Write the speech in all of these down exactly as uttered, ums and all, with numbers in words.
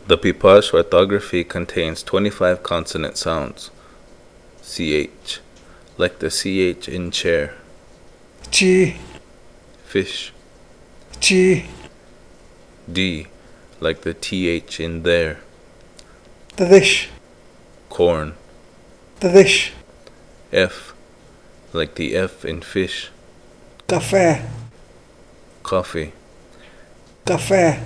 The Pipash orthography contains twenty-five consonant sounds. Ch, like the ch in chair. Chi, Fish. chi, D, like the th in there. tadish, Corn. tadish, F, like the f in fish. café, Coffee. café,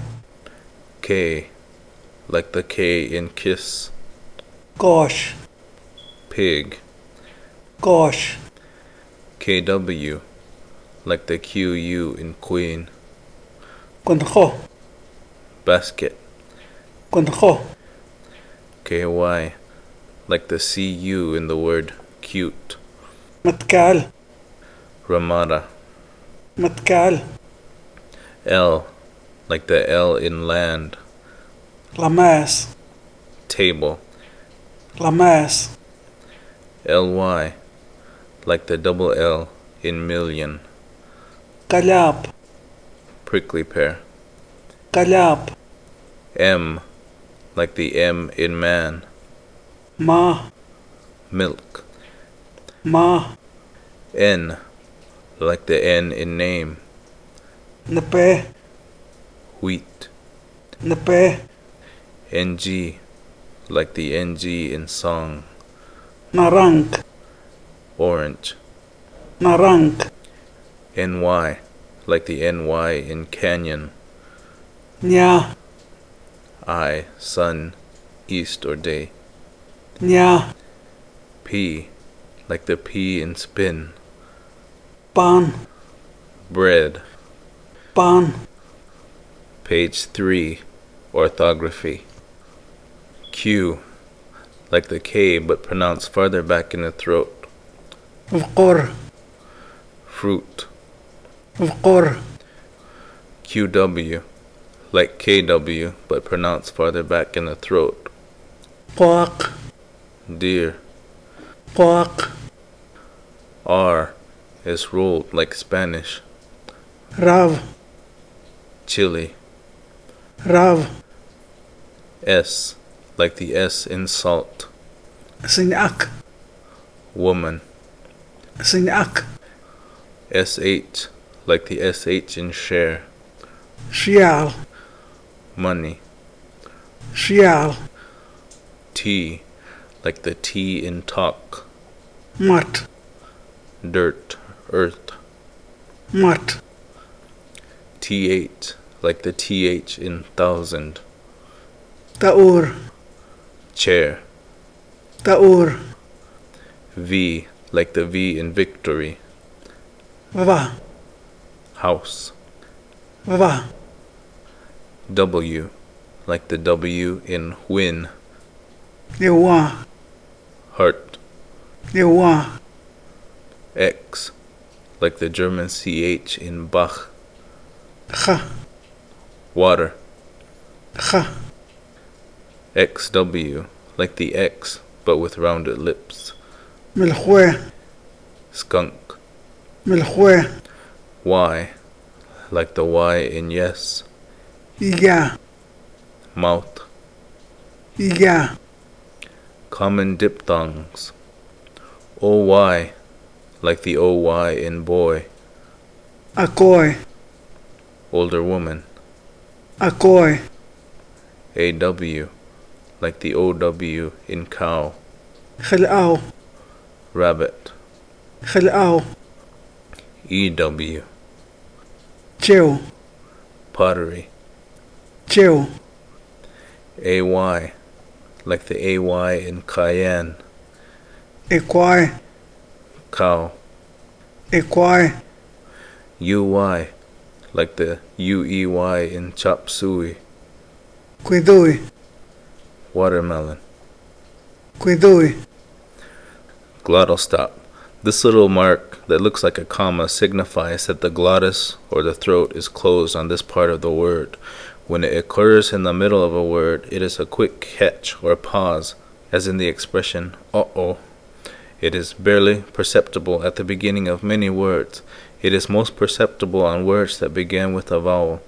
K, like the k in kiss. gosh, Pig. gosh, Kw, like the qu in queen. kunho, Basket. kunho, Ky, like the cu in the word cute. matkal, Ramada. matkal, L, like the L in land. lamas, Table. lamas, Ly, like the double L in million. kalab, Prickly pear. kalab, M, like the M in man. ma, Milk. ma, N, like the N in name. nape, Wheat. nape, Ng, like the Ng in song. narang, Orange. narang, Ny, like the Ny in canyon. nya, I, sun, east or day. nya, P, like the P in spin. pan, Bread. pan, Page three, orthography. Q, like the K but pronounced farther back in the throat. vqor, Fruit. vqor, Qw, like Kw but pronounced farther back in the throat. quack, Deer. quack, R is rolled like Spanish. rav, Chili. rav, S, like the S in salt. sinak, Woman. sinak, Sh, like the S H in share. shial, Money. shial, T, like the T in talk. mat, Dirt, earth. mat, Th, like the Th in thousand. taur, Chair. taur, V, like the V in victory. va, House. va, W, like the W in win. lewa, Heart. lewa, X, like the German Ch in Bach. cha, Water. cha, Xw, like the X but with rounded lips. milchwe, Skunk. milchwe, Y, like the Y in yes. iga, Mouth. iga, Common diphthongs. Oy, like the O Y in boy. akoy, Older woman. akoy, Aw, like the O W in cow. khil'aw, Rabbit. khil'aw, Ew, chew, pottery. chew, Ay, like the A Y in cayenne. equai, Cow. equai, Uy, like the U E Y in chop suey. kuidui, Watermelon. kuidui, Glottal stop. This little mark that looks like a comma signifies that the glottis or the throat is closed on this part of the word. When it occurs in the middle of a word, it is a quick catch or pause, as in the expression uh-oh. It is barely perceptible at the beginning of many words. It is most perceptible on words that begin with a vowel.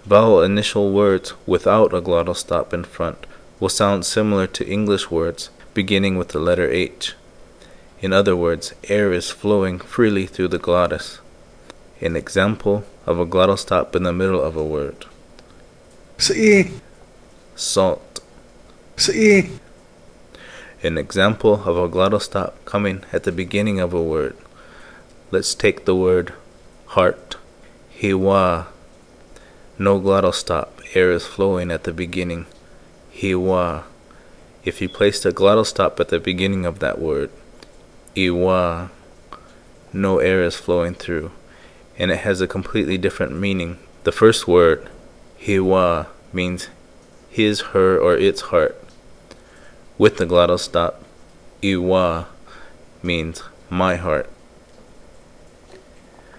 Vowel initial words without a glottal stop in front will sound similar to English words beginning with the letter H. In other words, air is flowing freely through the glottis. An example of a glottal stop in the middle of a word. Si, Salt. si, An example of a glottal stop coming at the beginning of a word. Let's take the word heart. Hiwa. No glottal stop. Air is flowing at the beginning. Hiwa. If you placed a glottal stop at the beginning of that word, Iwa, no air is flowing through, and it has a completely different meaning. The first word, Hiwa, means his, her, or its heart. With the glottal stop, Iwa means my heart.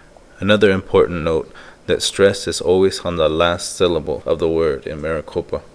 Another important note that stress is always on the last syllable of the word in Maricopa.